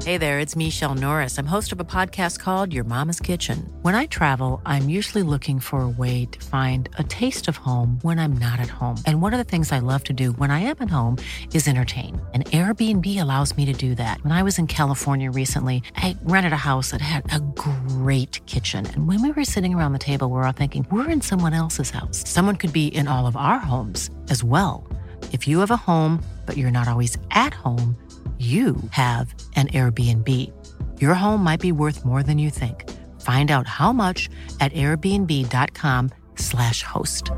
Hey there, it's Michelle Norris. I'm host of a podcast called Your Mama's Kitchen. When I travel, I'm usually looking for a way to find a taste of home when I'm not at home. And one of the things I love to do when I am at home is entertain. And Airbnb allows me to do that. When I was in California recently, I rented a house that had a great kitchen. And when we were sitting around the table, we were all thinking, we're in someone else's house. Someone could be in all of our homes as well. If you have a home, but you're not always at home, you have an Airbnb. Your home might be worth more than you think. Find out how much at airbnb.com/host.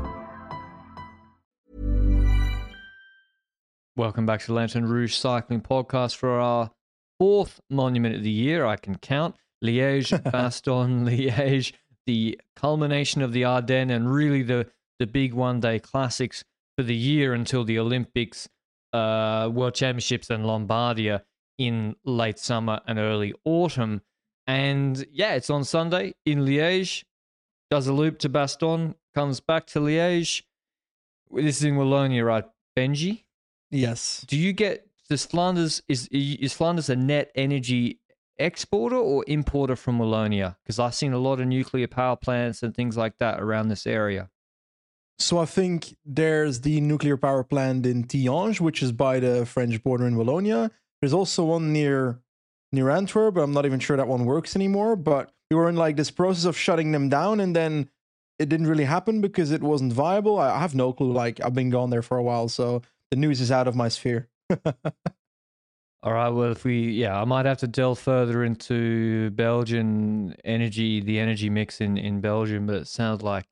Welcome back to the Lanterne Rouge Cycling Podcast for our fourth monument of the year. I can count Liège, Bastogne, Liège, the culmination of the Ardennes, and really the big one-day classics for the year until the Olympics, World Championships, and Lombardia in late summer and early autumn. And yeah, it's on Sunday in Liège, does a loop to Bastogne, comes back to Liège. This is in Wallonia, right, Benji? Yes. Does Flanders, is Flanders a net energy exporter or importer from Wallonia? Because I've seen a lot of nuclear power plants and things like that around this area. So I think there's the nuclear power plant in Tihange, which is by the French border in Wallonia. There's also one near Antwerp, but I'm not even sure that one works anymore. But we were in like this process of shutting them down, and then it didn't really happen because it wasn't viable. I have no clue. Like, I've been gone there for a while, so the news is out of my sphere. All right, well, I might have to delve further into Belgian energy, the energy mix in Belgium, but it sounds like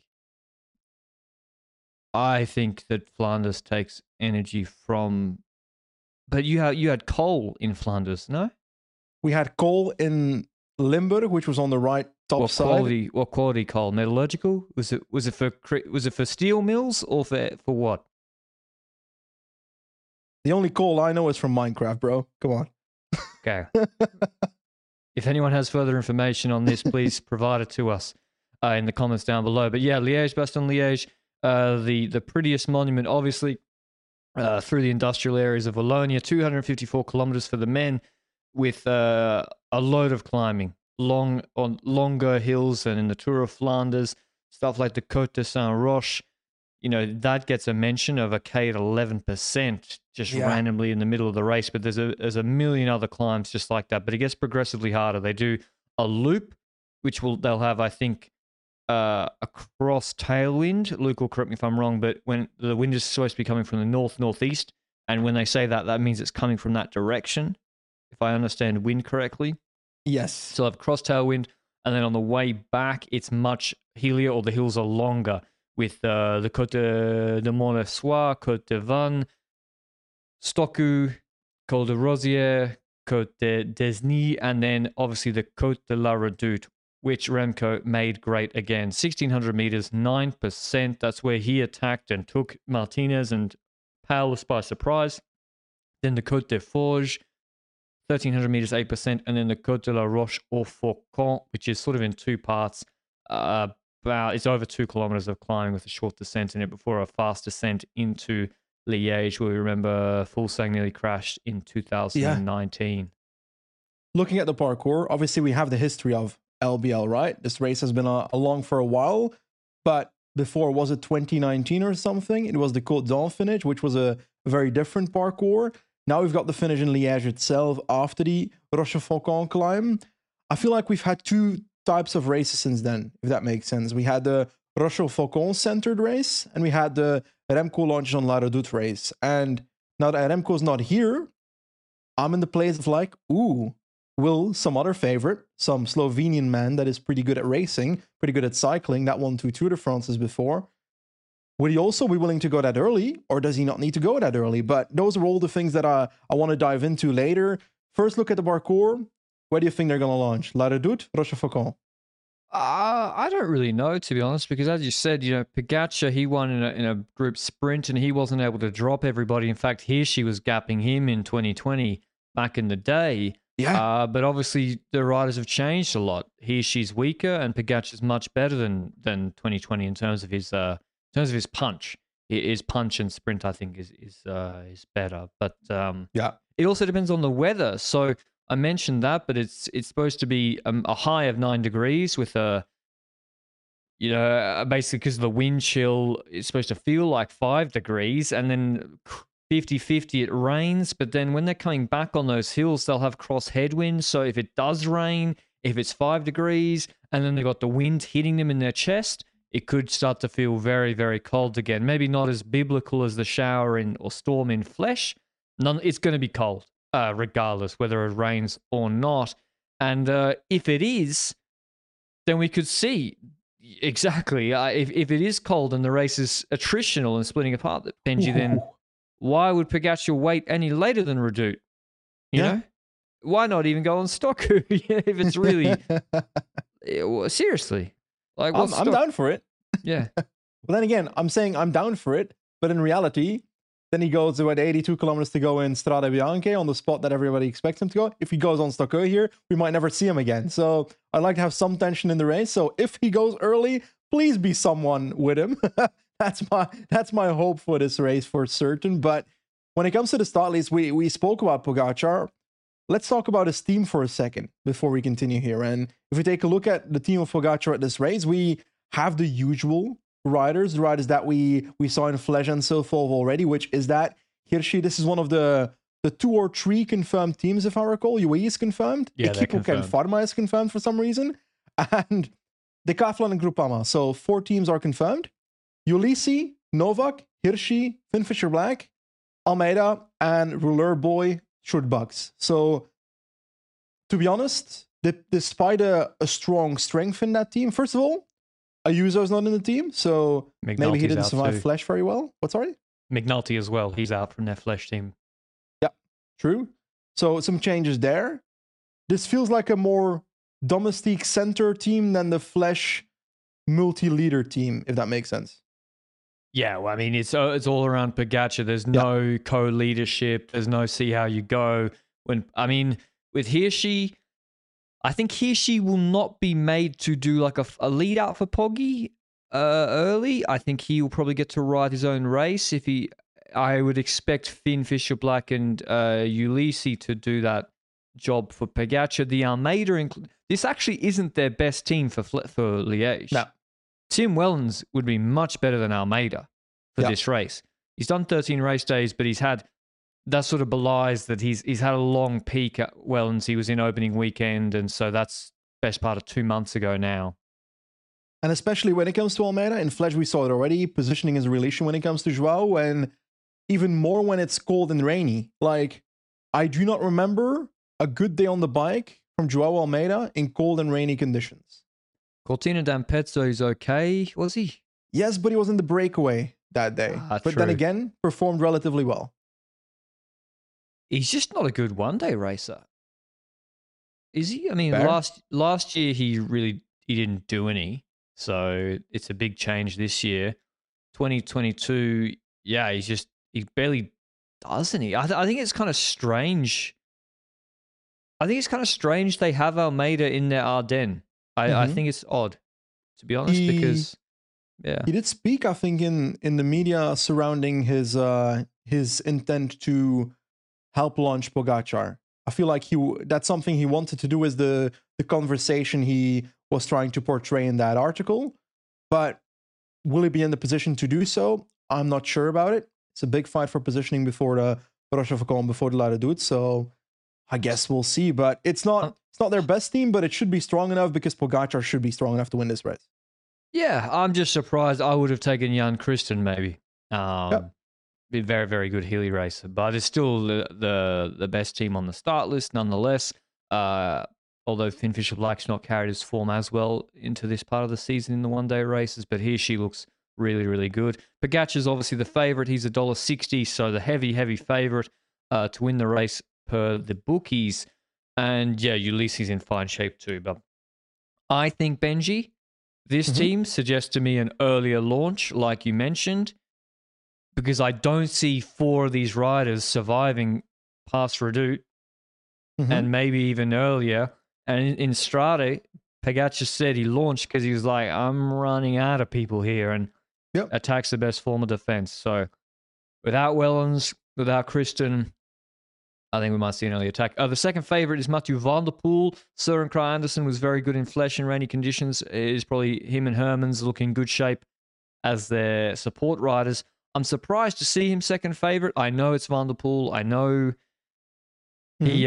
I think that Flanders takes energy from, but you had coal in Flanders, no? We had coal in Limburg, which was on the right top side. What quality coal? Metallurgical? Was it for steel mills or for what? The only coal I know is from Minecraft, bro. Come on. Okay. If anyone has further information on this, please provide it to us in the comments down below. But yeah, Liège, Bastogne, Liège, the prettiest monument, obviously, through the industrial areas of Wallonia, 254 kilometers for the men, with a load of climbing, longer hills, and in the Tour of Flanders, stuff like the Côte de Saint-Roch. You know, that gets a mention of a K at 11% just randomly in the middle of the race. But there's a million other climbs just like that. But it gets progressively harder. They do a loop, which they'll have, I think, a cross tailwind. Luke will correct me if I'm wrong, but when the wind is supposed to be coming from the northeast, and when they say that, that means it's coming from that direction, if I understand wind correctly. Yes. So they'll have cross tailwind, and then on the way back, it's much hillier, or the hills are longer, with the Côte de Montessoir, Côte de Vannes, Stockou, Col de Rosière, Côte de Desny, and then obviously the Côte de la Redoute, which Remco made great again. 1,600 meters, 9%. That's where he attacked and took Martinez and Powless by surprise. Then the Côte de Forges, 1,300 meters, 8%. And then the Côte de la Roche au Faucon, which is sort of in two parts. It's over 2 kilometers of climbing with a short descent in it before a fast descent into Liège, where we remember Fuglsang nearly crashed in 2019. Yeah. Looking at the parkour, obviously we have the history of LBL, right? This race has been along for a while, but before, was it 2019 or something? It was the Côte d'Or finish, which was a very different parkour. Now we've got the finish in Liège itself after the Rochefoucauld climb. I feel like we've had two types of races since then, if that makes sense. We had the Rochefoucauld centered race, and we had the Remco launches on La Redoute race. And now that Remco's not here, I'm in the place of like, ooh, will some other favorite, some Slovenian man that is pretty good at racing, pretty good at cycling, that won 2 Tour de France's before, would he also be willing to go that early, or does he not need to go that early? But those are all the things that I want to dive into later. First, look at the parcours. Where do you think they're going to launch? La Redoute, Rochefoucauld? I don't really know, to be honest, because as you said, Pogačar, he won in a group sprint and he wasn't able to drop everybody. In fact, Hirschi was gapping him in 2020 back in the day. Yeah. But obviously the riders have changed a lot. Hirschi's weaker and Pogačar's much better than 2020 in terms of his punch. His punch and sprint, I think, is better. But it also depends on the weather. So I mentioned that, but it's supposed to be a high of 9 degrees with a, basically because of the wind chill, it's supposed to feel like 5 degrees, and then 50-50 it rains. But then when they're coming back on those hills, they'll have cross headwinds. So if it does rain, if it's 5 degrees, and then they've got the wind hitting them in their chest, it could start to feel very, very cold again. Maybe not as biblical as the shower or storm in flesh. It's going to be cold, regardless whether it rains or not. And if it is, then we could see exactly if it is cold and the race is attritional and splitting apart, Benji, then why would Pogacar wait any later than Redoute? You know? Why not even go on Stoku if it's really seriously? Like, I'm down for it. Yeah. But then again, I'm saying I'm down for it, but in reality, then he goes about 82 kilometers to go in Strade Bianche on the spot that everybody expects him to go. If he goes on Stoku here, we might never see him again. So I'd like to have some tension in the race. So if he goes early, please be someone with him. That's my hope for this race for certain. But when it comes to the start list, we spoke about Pogacar. Let's talk about his team for a second before we continue here. And if we take a look at the team of Pogacar at this race, we have the usual riders, the riders that we saw in Flèche and Silfov already, which is that Hirschi. This is one of the 2 or 3 confirmed teams, if I recall. UAE is confirmed. Yeah, Equipo and Pharma is confirmed for some reason. And Decathlon and Groupama. So 4 teams are confirmed. Ulissi, Novak, Hirschi, Finn Fisher-Black, Almeida, and Rouleur Boy, Short Bucks. So, to be honest, despite a strong strength in that team, first of all, Ayuso's not in the team, so maybe he didn't survive Flèche very well. What, sorry? McNulty as well. He's out from their Flèche team. Yeah, true. So some changes there. This feels like a more domestique center team than the Flèche multi-leader team, if that makes sense. Yeah, well, I mean, it's all around Pogacar. There's no co-leadership. There's no see how you go. With Hirschi, I think Hirschi will not be made to do like a lead out for Poggy early. I think he will probably get to ride his own race. I would expect Finn Fisher-Black and Ulissi to do that job for Pogacar. The Almeida, this actually isn't their best team for Liège. No. Tim Wellens would be much better than Almeida for this race. He's done 13 race days, but that sort of belies that he's had a long peak at Wellens. He was in opening weekend, and so that's best part of 2 months ago now. And especially when it comes to Almeida, in Flèche we saw it already, positioning is a relation when it comes to Joao, and even more when it's cold and rainy. Like, I do not remember a good day on the bike from Joao Almeida in cold and rainy conditions. Cortina d'Ampezzo is okay, was he? Yes, but he was in the breakaway that day. But true. Then again, performed relatively well. He's just not a good one-day racer. Is he? I mean, Fair. last year he didn't do any, so it's a big change this year. 2022, yeah, he barely does any. I think it's kind of strange. I think it's kind of strange they have Almeida in their Ardennes. I think it's odd, to be honest, because he did speak, I think, in the media surrounding his intent to help launch Pogacar. I feel like that's something he wanted to do, is the conversation he was trying to portray in that article. But will he be in the position to do so? I'm not sure about it. It's a big fight for positioning before the Rochefoucauld, before the La Redoute. So I guess we'll see. But it's not their best team, but it should be strong enough because Pogacar should be strong enough to win this race. Yeah, I'm just surprised. I would have taken Jan Christen maybe. Be a very, very good Healy racer, but it's still the best team on the start list nonetheless. Although Finn Fisher-Black's not carried his form as well into this part of the season in the one-day races, but she looks really, really good. Pogacar's obviously the favourite. He's $1.60, so the heavy, heavy favourite to win the race per the bookies. And yeah, Ulissi's in fine shape too. But I think, Benji, this team suggests to me an earlier launch, like you mentioned, because I don't see 4 of these riders surviving past Redoute and maybe even earlier. And in Strade, Pogacar said he launched because he was like, I'm running out of people here, and attacks the best form of defense. So without Wellens, without Christen, I think we might see an early attack. The second favorite is Mathieu van der Poel. Søren Kragh Andersen was very good in flesh and rainy conditions. It is probably him and Hermans look in good shape as their support riders. I'm surprised to see him second favorite. I know it's Van der Poel. I know he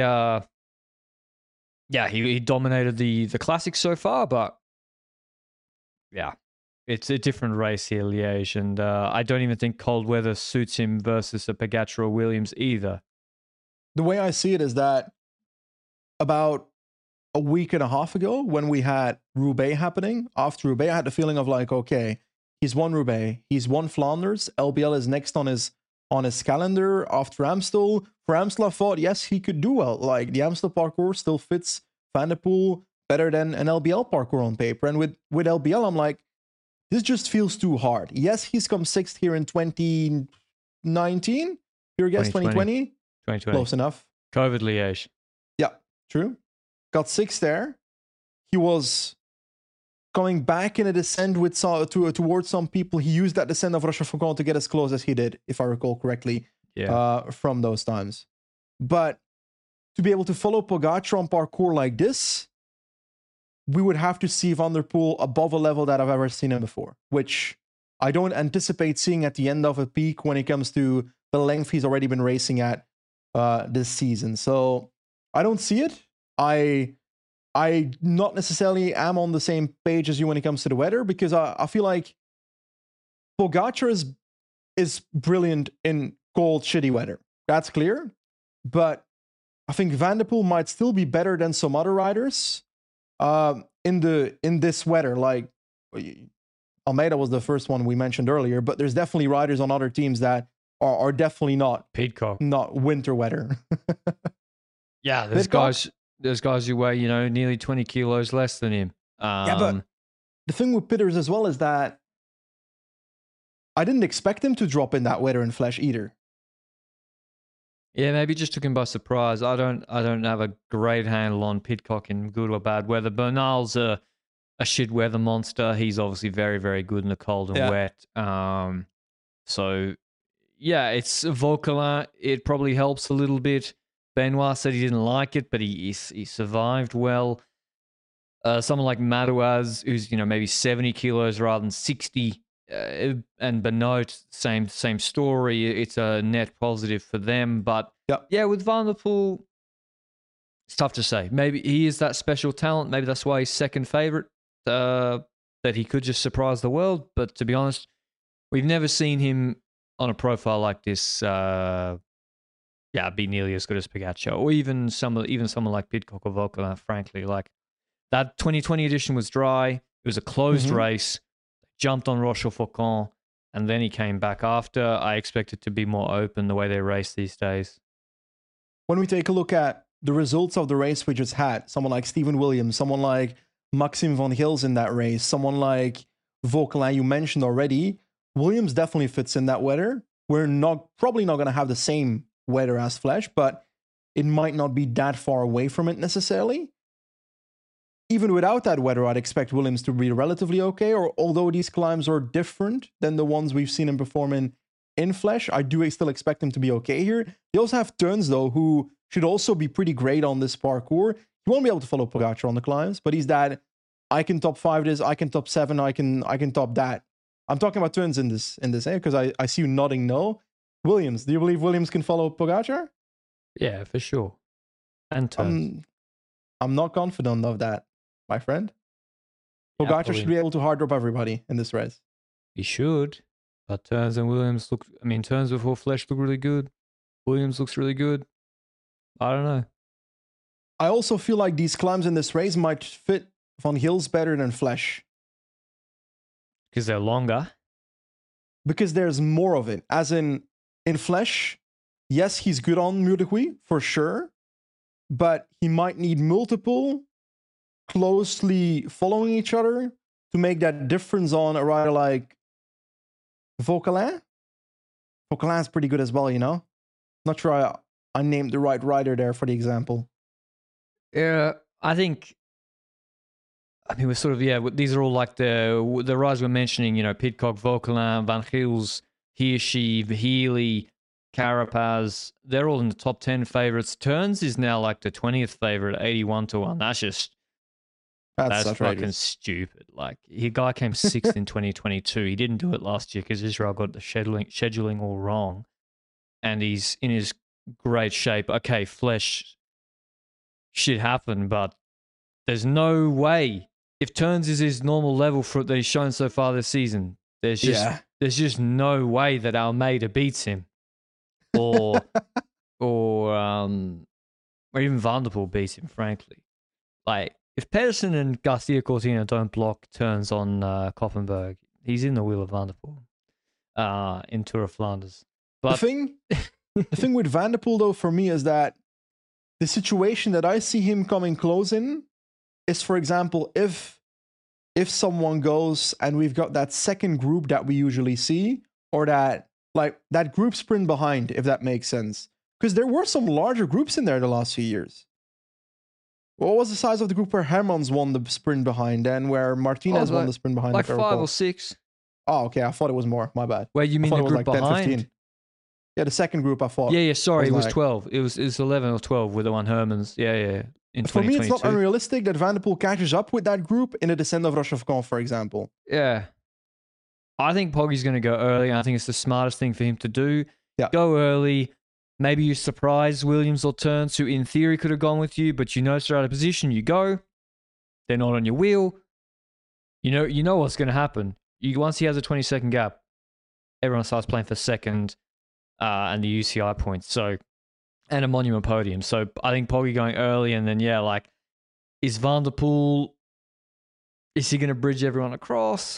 dominated the classics so far, but yeah, it's a different race here, Liège, and I don't even think cold weather suits him versus a Pogačar or Williams either. The way I see it is that about a week and a half ago, when we had Roubaix happening, after Roubaix, I had the feeling of like, okay, he's won Roubaix, he's won Flanders, LBL is next on his calendar after Amstel. For Amstel, I thought, yes, he could do well. Like, the Amstel parcours still fits Van der Poel better than an LBL parcours on paper. And with LBL, I'm like, this just feels too hard. Yes, he's come sixth here in 2019. Your guess, 2020? 2020. Close enough. COVID Liège. Yeah, true. Got sixth there. He was coming back in a descent with towards some people. He used that descent of Rochefoucauld to get as close as he did, if I recall correctly, from those times. But to be able to follow Pogačar on parcours like this, we would have to see Van der Poel above a level that I've ever seen him before, which I don't anticipate seeing at the end of a peak when it comes to the length he's already been racing at this season. So I don't see it. I not necessarily am on the same page as you when it comes to the weather, because I feel like Pogačar is brilliant in cold, shitty weather. That's clear. But I think Van der Poel might still be better than some other riders in this weather. Like Almeida was the first one we mentioned earlier, but there's definitely riders on other teams that are definitely not Pidcock, not winter weather. Yeah, there's guys who weigh, nearly 20 kilos less than him. Yeah, but the thing with Pitters as well is that I didn't expect him to drop in that weather and flesh either. Yeah, maybe just took him by surprise. I don't have a great handle on Pidcock in good or bad weather. Bernal's a shit weather monster. He's obviously very, very good in the cold and wet. So yeah, it's Vauquelin. It probably helps a little bit. Benoit said he didn't like it, but he survived well. Someone like Madouas, who's maybe 70 kilos rather than 60, and Benoit, same story. It's a net positive for them, but with Van der Poel, it's tough to say. Maybe he is that special talent. Maybe that's why he's second favorite. That he could just surprise the world. But to be honest, we've never seen him on a profile like this. Be nearly as good as Pogačar, or even someone like Pidcock or Vauquelin, frankly. Like, that 2020 edition was dry. It was a closed race. Jumped on Rochefoucauld, and then he came back after. I expect it to be more open the way they race these days. When we take a look at the results of the race we just had, someone like Stephen Williams, someone like Maxime Van Gils in that race, someone like Vauquelin you mentioned already, Williams definitely fits in that weather. We're probably not going to have the same weather as Flesh, but it might not be that far away from it necessarily. Even without that weather, I'd expect Williams to be relatively okay, or although these climbs are different than the ones we've seen him perform in Flesh, I do still expect him to be okay here. They also have Turns, though, who should also be pretty great on this parcours. He won't be able to follow Pogačar on the climbs, but he's that, I can top 5 this, I can top 7, I can top that. I'm talking about Turns in this, because I see you nodding no. Williams, do you believe Williams can follow Pogačar? Yeah, for sure. And Turns. I'm not confident of that, my friend. Pogačar should be able to hard drop everybody in this race. He should. But Turns and Williams Turns before Flesh look really good. Williams looks really good. I don't know. I also feel like these climbs in this race might fit Van Gils better than Flesh. Because they're longer. Because there's more of it. As in Flesh, yes, he's good on Mur de Huy, for sure. But he might need multiple closely following each other to make that difference on a rider like Vauquelin. Vauquelin's pretty good as well, Not sure I named the right rider there for the example. Yeah, I think... we're sort of, these are all like the riders we're mentioning, Pidcock, Vauquelin, Van Gils, Hirschi, Healy, Carapaz, they're all in the top 10 favorites. Turns is now like the 20th favorite, 81-1. That's fucking outrageous. stupid. Like, the guy came sixth in 2022. He didn't do it last year because Israel got the scheduling all wrong. And he's in his great shape. Okay, Flesh shit happened, but there's no way. If Turns is his normal level that he's shown so far this season, there's just no way that Almeida beats him. Or even Van der Poel beats him, frankly. Like, if Pedersen and Garcia Cortina don't block Turns on Koppenberg, he's in the wheel of Van der Poel in Tour of Flanders. But the thing with Van der Poel, though, for me, is that the situation that I see him coming close in is, for example, if someone goes and we've got that second group that we usually see, or that group sprint behind, if that makes sense. Because there were some larger groups in there the last few years. What was the size of the group where Hermans won the sprint behind and where Martinez won the sprint behind? Like 5 or 6. Oh, okay. I thought it was more. My bad. Where you mean the group behind? 10, 15. Yeah, the second group I thought. Yeah, sorry, it was 12. It was 11 or 12 with the one Hermans. Yeah. For me, it's not unrealistic that Van der Poel catches up with that group in the descent of Rochefoucauld, for example. Yeah. I think Poggy's going to go early. I think it's the smartest thing for him to do. Yeah. Go early. Maybe you surprise Williams or Turns, who in theory could have gone with you, but you know they're out of position. You go. They're not on your wheel. You know what's going to happen. Once he has a 20-second gap, everyone starts playing for second and the UCI points. So, and a monument podium. So I think Poggy going early, and then is Van der Poel? Is he going to bridge everyone across?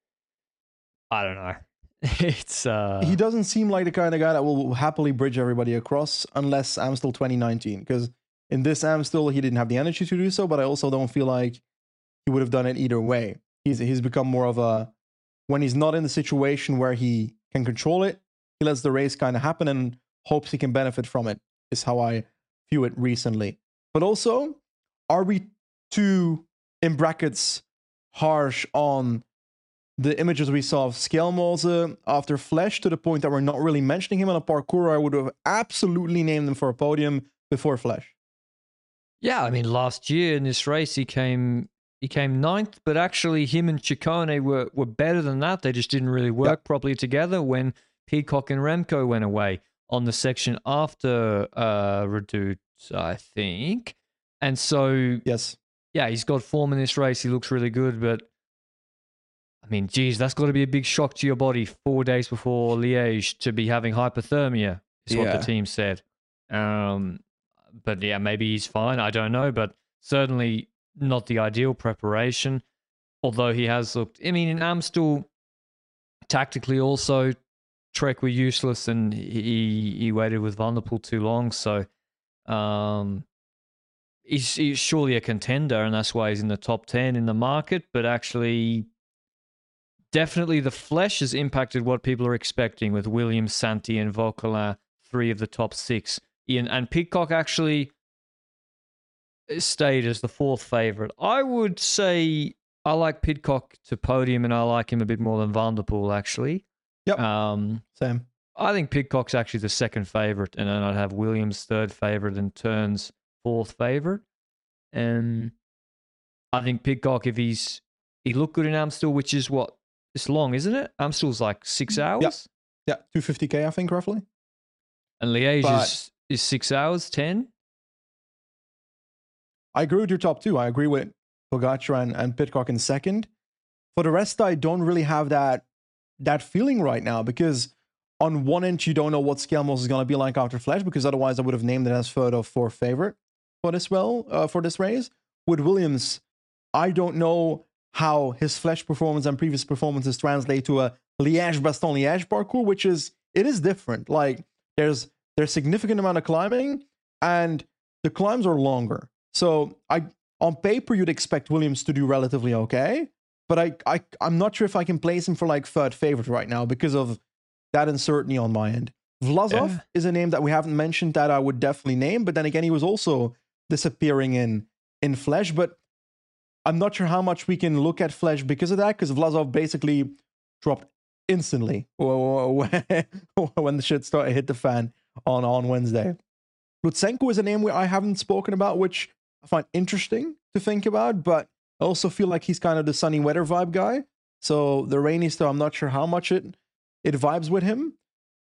I don't know. It's he doesn't seem like the kind of guy that will happily bridge everybody across unless Amstel 2019, because in this Amstel he didn't have the energy to do so, but I also don't feel like he would have done it either way. He's become more of a, when he's not in the situation where he can control it, he lets the race kind of happen and hopes he can benefit from it, is how I view it recently. But also, are we too, in brackets, harsh on the images we saw of Schelmose after Flesh, to the point that we're not really mentioning him on a parkour? I would have absolutely named him for a podium before Flesh. Yeah, I mean, last year in this race he came 9th, but actually him and Ciccone were better than that. They just didn't really work properly together when Pidcock and Remco went away on the section after Redoute, I think. And so, yes, yeah, he's got form in this race. He looks really good, but I mean, geez, that's got to be a big shock to your body 4 days before Liège to be having hypothermia, is what the team said. But yeah, maybe he's fine. I don't know, but certainly not the ideal preparation. Although he has looked, I mean, in Amstel, tactically also, Trek were useless and he waited with Van der Poel too long. So he's surely a contender, and that's why he's in the top 10 in the market. But actually, definitely the Flesh has impacted what people are expecting with Williams, Santi, and Vauquelin, 3 of the top 6. And Pidcock actually stayed as the 4th favorite. I would say I like Pidcock to podium, and I like him a bit more than Van der Poel, actually. Yep. Same. I think Pidcock's actually the 2nd favorite, and then I'd have Williams 3rd favorite and Turns 4th favorite. And I think Pidcock, if he looked good in Amstel, which is what, it's long, isn't it? Amstel's like 6 hours. Yeah, 250k, I think, roughly. And Liège is 6 hours, 10. I agree with your top 2. I agree with Pogacar and Pidcock in 2nd. For the rest, I don't really have that feeling right now, because on one end, you don't know what Schelmose is going to be like after Flesh, because otherwise I would have named it as 3rd or 4th favorite for this race. With Williams, I don't know how his Flesh performance and previous performances translate to a Liège-Bastogne-Liège parkour, which is different. Like, there's significant amount of climbing, and the climbs are longer. So on paper, you'd expect Williams to do relatively okay, but I'm not sure if I can place him for like 3rd favorite right now because of that uncertainty on my end. Vlasov is a name that we haven't mentioned that I would definitely name, but then again, he was also disappearing in Flesh, but I'm not sure how much we can look at Flesh because of that, because Vlasov basically dropped instantly when the shit started hit the fan on Wednesday. Lutsenko is a name I haven't spoken about, which I find interesting to think about, but I also feel like he's kind of the sunny weather vibe guy. So the rainy stuff, I'm not sure how much it vibes with him.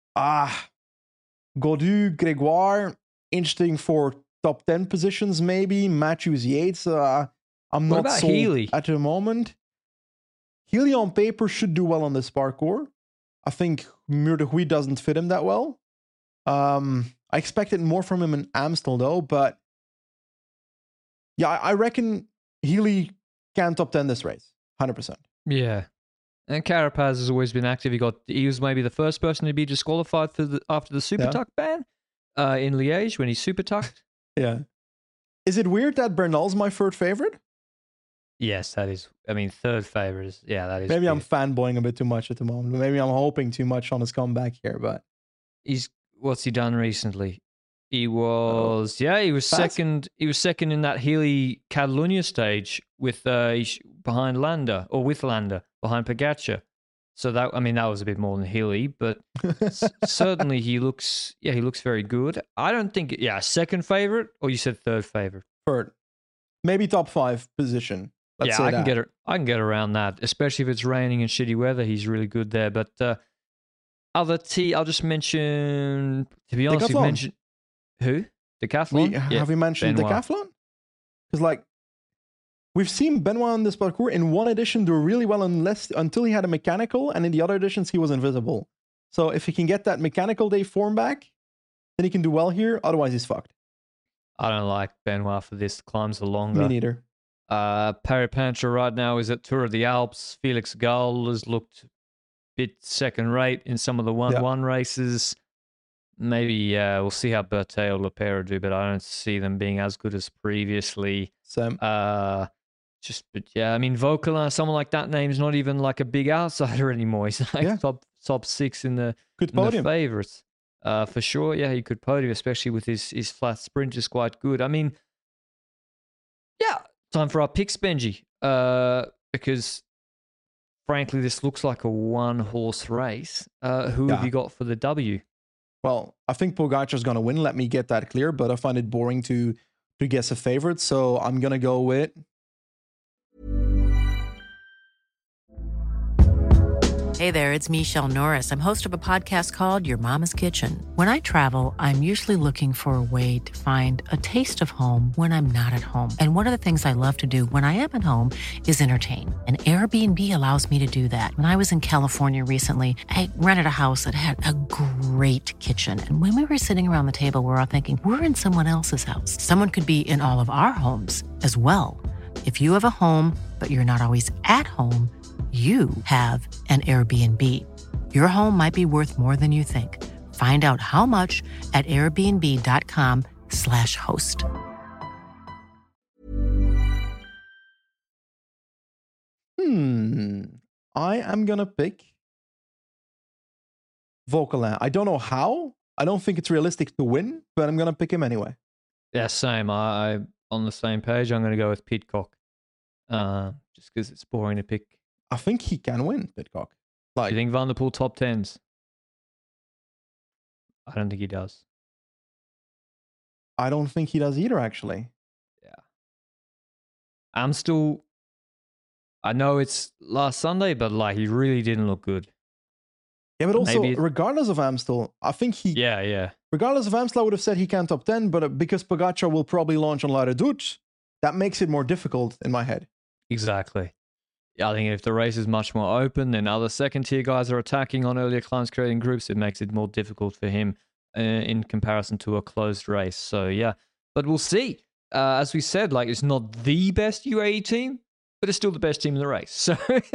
Gaudu, Gregoire, interesting for top 10 positions maybe. Matthews, Yates, I'm What not about sold Healy? at the moment. Healy on paper should do well on this parkour. I think Mur de Huy doesn't fit him that well. I expected more from him in Amstel though, but yeah, I reckon Healy can top 10 this race, 100%. Yeah. And Carapaz has always been active. He was maybe the first person to be disqualified after the super tuck ban in Liège when he super tucked. Yeah. Is it weird that Bernal's my third favorite? Yes, that is. I mean, third favorite is. Yeah, that is. Maybe I'm weird. fanboying a bit too much at the moment. Maybe I'm hoping too much on his comeback here, but What's he done recently? He was second. He was second in that Healy Catalunya stage with behind Landa or with Landa behind Pogacar. So that was a bit more than Healy, but certainly he looks very good. I don't think second favorite, or you said third favorite. Third, maybe top 5 position. Let's say I can get around that, especially if it's raining and shitty weather. He's really good there. But I'll just mention. To be honest, you've mentioned who? Decathlon. Have we mentioned Benoit. Decathlon? Because we've seen Benoit on this parkour in one edition do really well until he had a mechanical, and in the other editions he was invisible. So if he can get that mechanical day form back, then he can do well here. Otherwise, he's fucked. I don't like Benoit for this. Climbs are longer. Me neither. Peripancha right now is at Tour of the Alps. Felix Gall has looked a bit second rate in some of the 1-1 races. Maybe we'll see how Berthet or Lepera do, but I don't see them being as good as previously. Same. I mean, Vauquelin, someone like that name's not even like a big outsider anymore. He's like top 6 in the favorites. For sure, yeah, he could podium, especially with his flat sprint is quite good. I mean, yeah, time for our picks, Benji, because frankly, this looks like a one-horse race. Who have you got for the W? Well, I think Pogacar's going to win. Let me get that clear, but I find it boring to guess a favorite, so I'm going to go with... Hey there, it's Michelle Norris. I'm host of a podcast called Your Mama's Kitchen. When I travel, I'm usually looking for a way to find a taste of home when I'm not at home. And one of the things I love to do when I am at home is entertain. And Airbnb allows me to do that. When I was in California recently, I rented a house that had a great kitchen. And when we were sitting around the table, we were all thinking, we're in someone else's house. Someone could be in all of our homes as well. If you have a home, but you're not always at home, you have an Airbnb. Your home might be worth more than you think. Find out how much at airbnb.com/host. I am going to pick Vauquelin. I don't know how. I don't think it's realistic to win, but I'm going to pick him anyway. Yeah, same. I'm on the same page. I'm going to go with Pidcock. Just because it's boring to pick. I think he can win, Pidcock. Do you think Van der Poel top 10s? I don't think he does. I don't think he does either, actually. Yeah. Amstel, I know it's last Sunday, but he really didn't look good. Yeah, but also, regardless of Amstel, I think he... Yeah. Regardless of Amstel, I would have said he can top 10, but because Pogacar will probably launch on La Redoute, that makes it more difficult in my head. Exactly. I think if the race is much more open, then other second-tier guys are attacking on earlier climbs, creating groups. It makes it more difficult for him in comparison to a closed race. So, yeah. But we'll see. As we said, it's not the best UAE team, but it's still the best team in the race. So,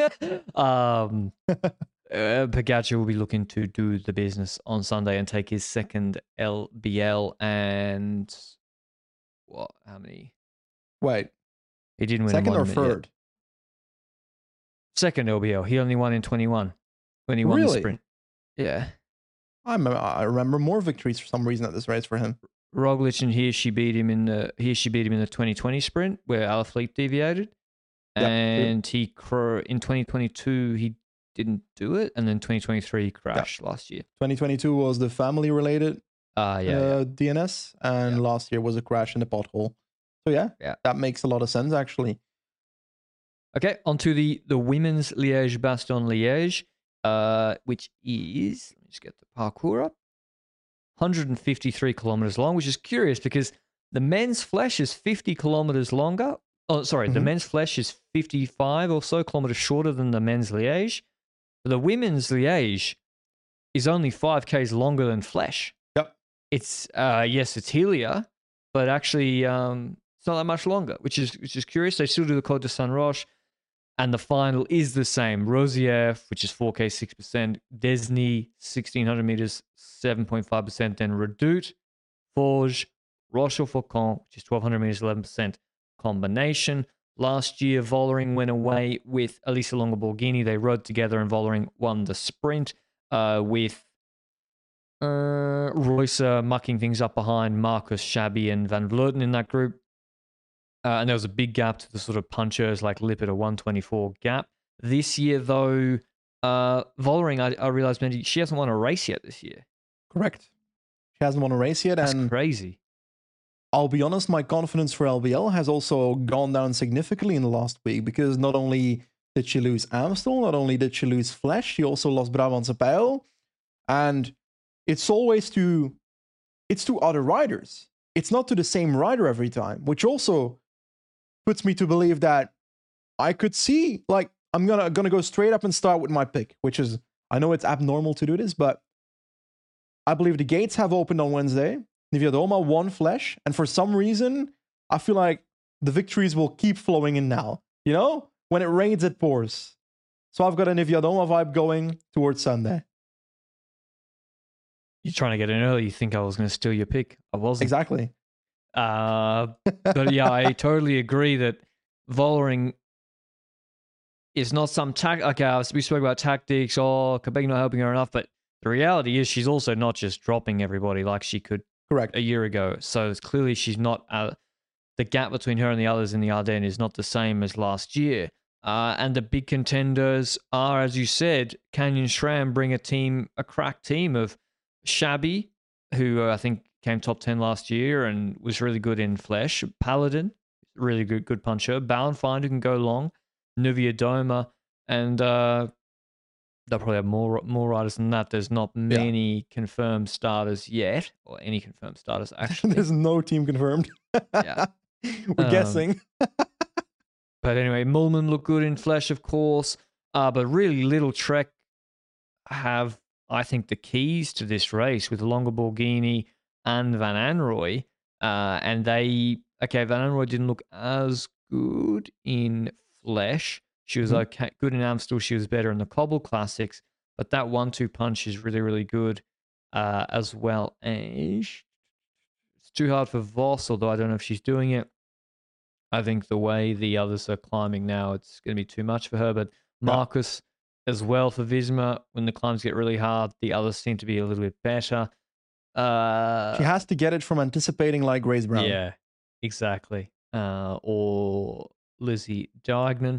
Pogacar will be looking to do the business on Sunday and take his second LBL and... What? How many? Wait. He didn't win second or third? Yet. Second LBL. He only won in 21 when he won the sprint. Yeah. I remember more victories for some reason at this race for him. Roglic and Hirschi beat him in the 2020 sprint where Alaphilippe deviated. And in 2022 he didn't do it, and then 2023 crashed last year. 2022 was the family related DNS, and last year was a crash in the pothole. So yeah, that makes a lot of sense actually. Okay, on to the women's Liège-Bastogne-Liège, which is, let me just get the parcours up, 153 kilometers long, which is curious because the men's Flèche is 50 kilometers longer. Oh, sorry, the men's Flèche is 55 or so kilometers shorter than the men's Liège. But the women's Liège is only 5 k's longer than Flèche. Yep. It's yes, it's Helia, but actually it's not that much longer, which is curious. They still do the Côte de Saint-Roch, and the final is the same. Rosières, which is 4k 6%, Desny 1600 meters 7.5%, then Redoute, Forges, Rochefoucauld, which is 1200 meters 11% combination. Last year, Vollering went away with Elisa Longo-Borghini. They rode together, and Vollering won the sprint with Reusser mucking things up behind Marcus, Shabby, and Van Vleuten in that group. And there was a big gap to the sort of punchers like Lippert, a 124 gap. This year, though, Vollering, I realized, Benji, she hasn't won a race yet this year. Correct. She hasn't won a race yet. That's and crazy. I'll be honest, my confidence for LBL has also gone down significantly in the last week, because not only did she lose Amstel, not only did she lose Flèche, she also lost Brabantse Pijl. And it's always to other riders. It's not to the same rider every time, which also puts me to believe that I could see, like, I'm gonna go straight up and start with my pick, which is, I know it's abnormal to do this, but I believe the gates have opened on Wednesday. Niewiadoma won Flèche, and for some reason, I feel like the victories will keep flowing in now. You know? When it rains, it pours. So I've got a Niewiadoma vibe going towards Sunday. You're trying to get in early. You think I was going to steal your pick. I wasn't. Exactly. But yeah, I totally agree that Vollering is not some okay, we spoke about tactics, Quebec not helping her enough, but the reality is she's also not just dropping everybody like she could Correct. a year ago. So it's clearly she's not, the gap between her and the others in the Ardennes is not the same as last year. And the big contenders are, as you said, Canyon SRAM bring a crack team of Shabby, who I think came top 10 last year and was really good in Flèche. Paladin, really good puncher. Bauernfeind, who can go long. Niewiadoma, and they'll probably have more riders than that. There's not many confirmed starters yet, or any confirmed starters, actually. There's no team confirmed. Yeah. We're guessing. But anyway, Mulman look good in Flèche, of course. But really, Little Trek have, I think, the keys to this race with Longo-Borghini and Van Anrooy. And Van Anrooy didn't look as good in Flèche. She was okay, good in Amstel. She was better in the Cobble Classics. But that 1-2 punch is really, really good as well. And it's too hard for Voss, although I don't know if she's doing it. I think the way the others are climbing now, it's going to be too much for her. But Marcus as well for Visma, when the climbs get really hard, the others seem to be a little bit better. She has to get it from anticipating like Grace Brown. Yeah, exactly. Or Lizzie Diagnan.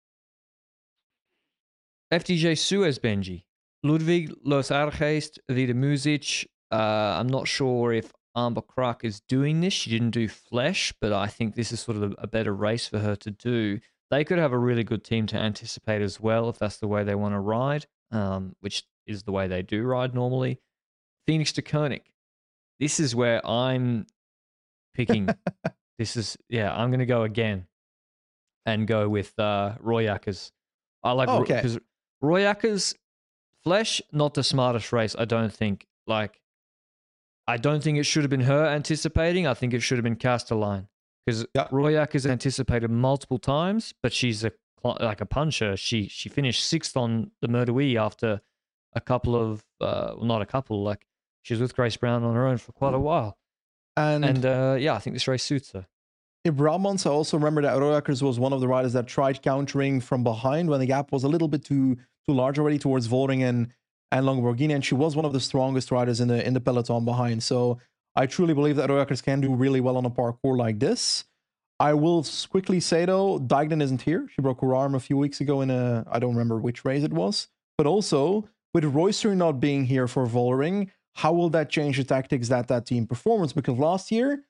FDJ Suez, Benji. Ludwig Los Argeest, Vida Muzic. I'm not sure if Amber Kruk is doing this. She didn't do Flèche, but I think this is sort of a better race for her to do. They could have a really good team to anticipate as well if that's the way they want to ride, which is the way they do ride normally. Phoenix de Koenig. This is where I'm picking. I'm going to go again and go with Royakkers. I like because Royakkers, Flèche, not the smartest race, I don't think. I don't think it should have been her anticipating. I think it should have been Castelline. Because Royakkers anticipated multiple times, but she's like a puncher. She finished 6th on the Murderie after a couple of, not a couple, like she was with Grace Brown on her own for quite a while. And I think this race suits her. In Brabants, I also remember that Royakkers was one of the riders that tried countering from behind when the gap was a little bit too large already towards Vollering and Longo-Borghini, and she was one of the strongest riders in the peloton behind. So I truly believe that Royakkers can do really well on a parcours like this. I will quickly say though, Diagnan isn't here. She broke her arm a few weeks ago in I don't remember which race it was. but also with Royster not being here for Vollering, how will that change the tactics that team performs? Because last year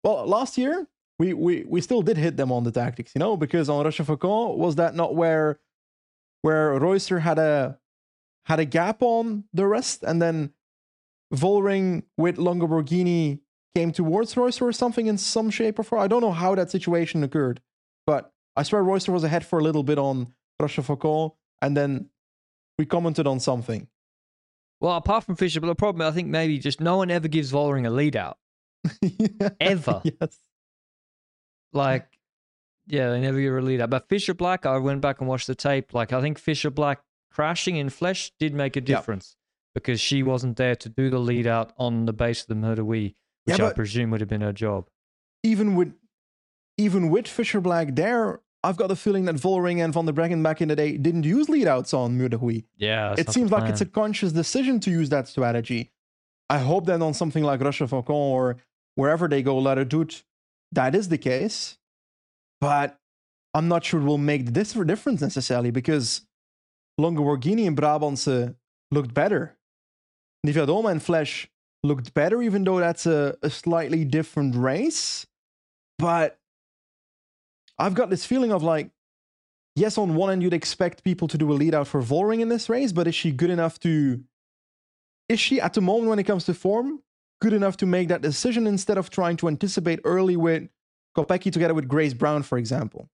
we still did hit them on the tactics, you know, because on Rochefoucauld, was that not where Royster had a gap on the rest, and then Vollering with Longoborghini came towards Royster or something in some shape or form? I don't know how that situation occurred, but I swear Royster was ahead for a little bit on Rochefoucauld, and then we commented on something. Well, apart from Fischer, but the problem, I think maybe just no one ever gives Vollering a lead out. Ever. Yes. Like, yeah, they never give her a lead out. But Fischer Black, I went back and watched the tape. Like, I think Fischer Black crashing in Flesh did make a difference because she wasn't there to do the lead out on the base of the Murder-Wii, which I presume would have been her job. Even with Fischer Black there, I've got the feeling that Vollering and Van der Breggen back in the day didn't use lead outs on Murder-Wii. Yeah, it seems like it's a conscious decision to use that strategy. I hope that on something like Rochefoucauld or wherever they go, La Redoute, that is the case. But I'm not sure it will make the difference necessarily, because Longoborghini and Brabantse looked better. Niewiadoma and Flesh looked better, even though that's a slightly different race. But I've got this feeling of like, yes, on one end you'd expect people to do a lead out for Vollering in this race, but is she good enough to... Is she, at the moment when it comes to form, good enough to make that decision instead of trying to anticipate early with Kopecky together with Grace Brown, for example?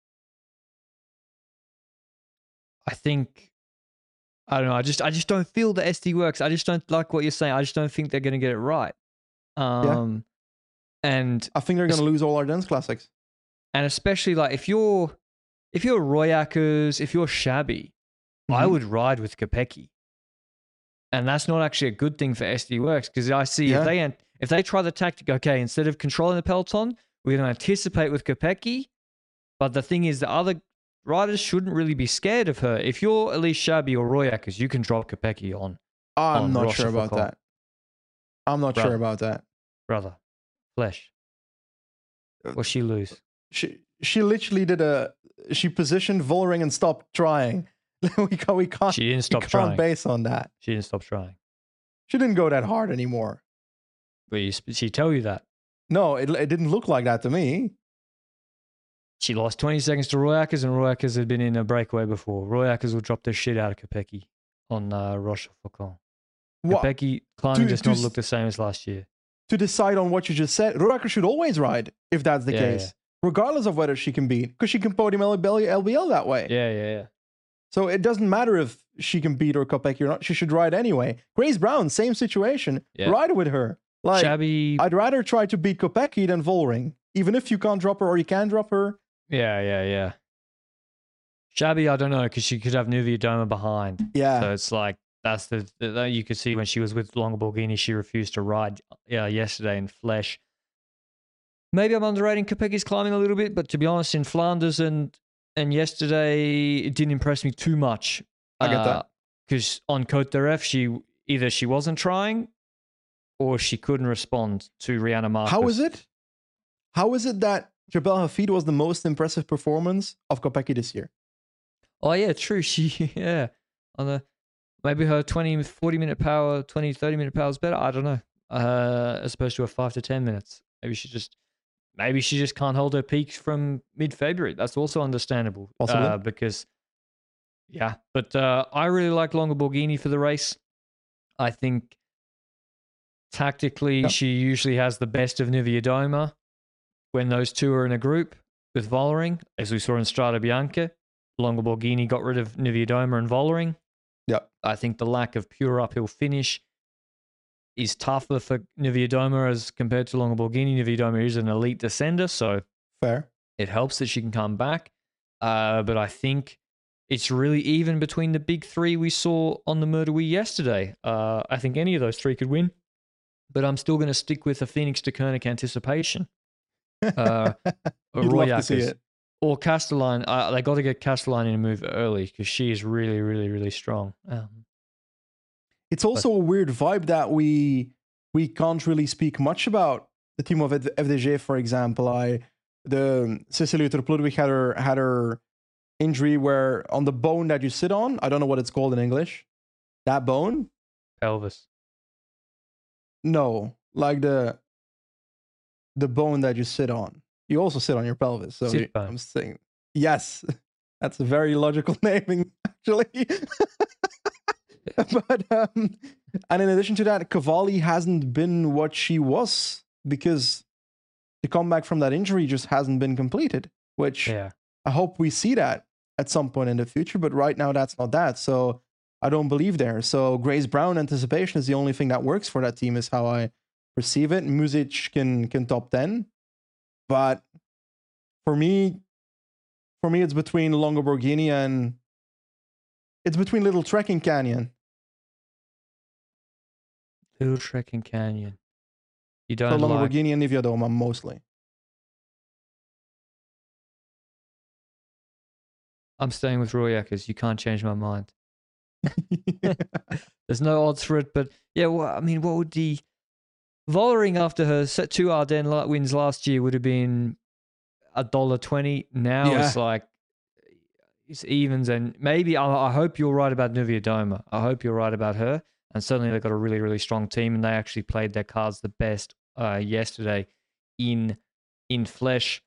I think, I don't know, I just don't feel that SD works. I just don't like what you're saying. I just don't think they're going to get it right. And I think they're going to lose all Ardennes Classics. And especially like if you're Royackers, if you're Shabby, I would ride with Kopecky. And that's not actually a good thing for SD Works, because I see if they try the tactic, okay, instead of controlling the peloton, we're going to anticipate with Kopecky. But the thing is, the other riders shouldn't really be scared of her. If you're at least Shabby or Royackers, you can drop Kopecky on. I'm not sure about that. I'm not sure about that. Brother, Flesh. Will she lose? She literally she positioned Vollering and stopped trying. we can't. She didn't stop trying. Base on that. She didn't stop trying. She didn't go that hard anymore. But she tell you that? No, it didn't look like that to me. She lost 20 seconds to Royackers, and Royackers had been in a breakaway before. Royackers will drop the shit out of Kopecky on Rochefoucauld. Kopecky climbing does not look the same as last year. To decide on what you just said, Royackers should always ride if that's the case, regardless of whether she can beat, because she can podium LBL that way. Yeah. So it doesn't matter if she can beat or Kopecky or not. She should ride anyway. Grace Brown, same situation. Yeah. Ride with her. Like, Shabby... I'd rather try to beat Kopecky than Vollering, even if you can't drop her or you can drop her. Yeah. Shabby, I don't know, because she could have Niewiadoma behind. Yeah. So it's like, that's the you could see when she was with Longoborghini, she refused to ride yesterday in Flesh. Maybe I'm underrating Kopecky's climbing a little bit, but to be honest, in Flanders and yesterday, it didn't impress me too much. I get that. Because on Côte d'Aref, she wasn't trying, or she couldn't respond to Rihanna Marcus. How is it that Jebel Hafid was the most impressive performance of Kopecky this year? Oh yeah, true. Maybe her 20, 40 minute power, 20, 30 minute power is better. I don't know. As opposed to her 5 to 10 minutes. Maybe she just can't hold her peak from mid-February. That's also understandable. Possibly. But I really like Longoborghini for the race. I think tactically she usually has the best of Niewiadoma when those two are in a group with Vollering, as we saw in Strade Bianche. Longoborghini got rid of Niewiadoma and Vollering. Yeah. I think the lack of pure uphill finish is tougher for Niewiadoma as compared to Longoborghini. Niewiadoma is an elite descender, so fair. It helps that she can come back. But I think it's really even between the big three we saw on the Murder-Wii yesterday. I think any of those three could win, but I'm still going to stick with a Phoenix to Koenig anticipation. You'd love to see it. Or Castelline. They got to get Castelline in a move early because she is really, really, really strong. It's also a weird vibe that we can't really speak much about. The team of FDG, for example, the Cecilie Ludwig had her injury where on the bone that you sit on, I don't know what it's called in English. That bone? Pelvis. No, like the bone that you sit on. You also sit on your pelvis. So Sit bone. I'm saying yes. That's a very logical naming, actually. But and in addition to that, Cavalli hasn't been what she was because the comeback from that injury just hasn't been completed. Which Yeah. I hope we see that at some point in the future. But right now, that's not that. So I don't believe there. So Grace Brown anticipation is the only thing that works for that team, is how I perceive it. Muzic can top 10, but for me, it's between Longoborghini and it's between Little Trekking Canyon. Little Trekking Canyon. You So don't like... Longoborghini and Niewiadoma mostly. I'm staying with Royakkers. You can't change my mind. There's no odds for it, but yeah, well, I mean, what would the Vollering after her 2 Ardennes wins last year would have been $1.20. Now Yeah. it's like it's evens, and maybe I hope you're right about Niewiadoma. I hope you're right about her, and certainly they've got a really, really strong team, and they actually played their cards the best yesterday in Flesh.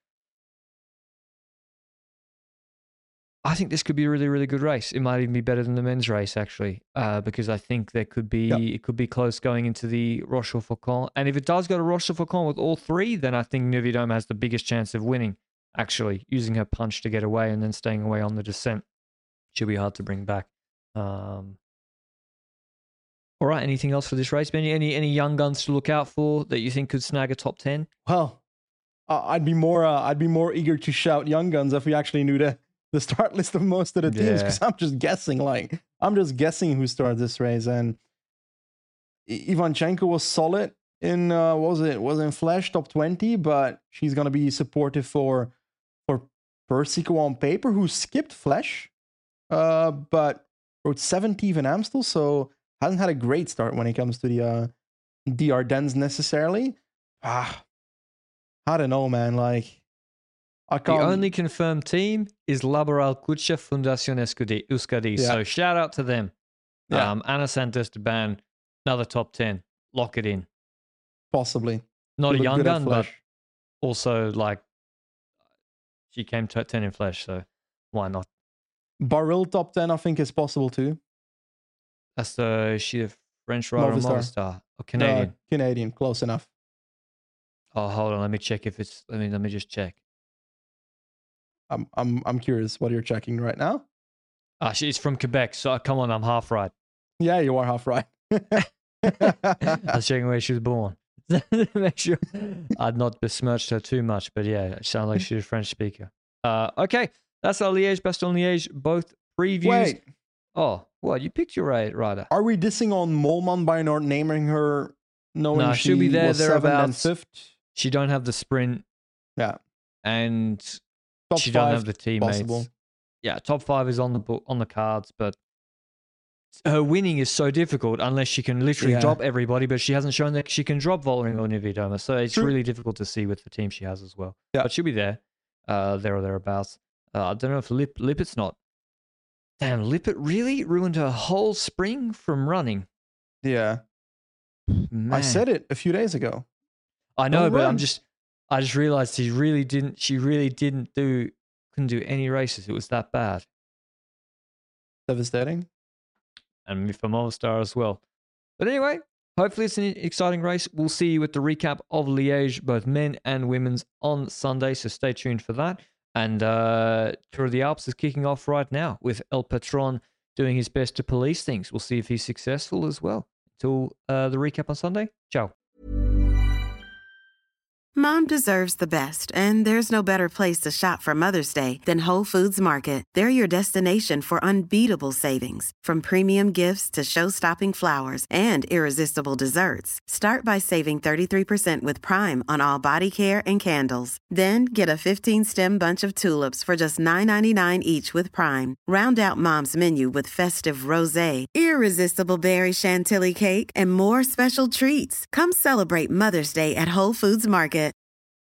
I think this could be a really, really good race. It might even be better than the men's race, actually, because I think there could be it could be close going into the Rochefort-Faucon. And if it does go to Rochefort-Faucon with all three, then I think Niewiadoma has the biggest chance of winning, actually, using her punch to get away and then staying away on the descent. Should be hard to bring back. All right, anything else for this race, Benny? Any young guns to look out for that you think could snag a top 10? Well, I'd be more eager to shout young guns if we actually knew the start list of most of the teams, because I'm just guessing who starts this race. And Ivanchenko was solid in was in Flesh top 20, but she's gonna be supportive for Persico on paper, who skipped Flesh, but rode 17th in Amstel, so hasn't had a great start when it comes to the Ardennes necessarily. I don't know, man. Like, the only confirmed team is Laboral Cucha Fundación Euskadi. Yeah. So shout out to them. Yeah. Ana Santesteban, another top 10. Lock it in. Possibly. Not She a looked young good at gun, but Flesh. also like she came to 10 in Flesh, so why not? Baril top 10, I think, is possible too. That's she a French rider or Movistar. Movistar? Or Canadian? Canadian, close enough. Oh, hold on. Let me check if it's. Let me just check. I'm curious what you're checking right now. She's from Quebec, so come on, I'm half right. Yeah, you are half right. I was checking where she was born. Make sure I'd not besmirched her too much, but yeah, it sounds like she's a French speaker. Okay, that's our Liège-Bastogne-Liège, both previews. Wait, Oh, what? You picked your rider. are we dissing on Molman by not naming her, knowing No, she she'll be there, was 7th and thereabouts. 5th? She don't have the sprint, Yeah. and Top she 5 don't have the teammates. possible. Yeah, top 5 is on the cards, but her winning is so difficult unless she can literally Yeah. drop everybody, but she hasn't shown that she can drop Vollering or Niewiadoma, so it's True. really difficult to see with the team she has as well. Yeah. But she'll be there or thereabouts. I don't know if Lippett's not. Damn, Lippett really ruined her whole spring from running. Yeah. Man. I said it a few days ago. I know, Don't but run. I just realized she really didn't couldn't do any races. It was that bad. Devastating. And for Movistar as well. But anyway, hopefully it's an exciting race. We'll see you with the recap of Liège, both men and women's, on Sunday, so stay tuned for that. And Tour of the Alps is kicking off right now with El Patron doing his best to police things. We'll see if he's successful as well. Until the recap on Sunday, ciao. Mom deserves the best, and there's no better place to shop for Mother's Day than Whole Foods Market. They're your destination for unbeatable savings, from premium gifts to show-stopping flowers and irresistible desserts. Start by saving 33% with Prime on all body care and candles. Then get a 15-stem bunch of tulips for just $9.99 each with Prime. Round out Mom's menu with festive rosé, irresistible berry chantilly cake, and more special treats. Come celebrate Mother's Day at Whole Foods Market.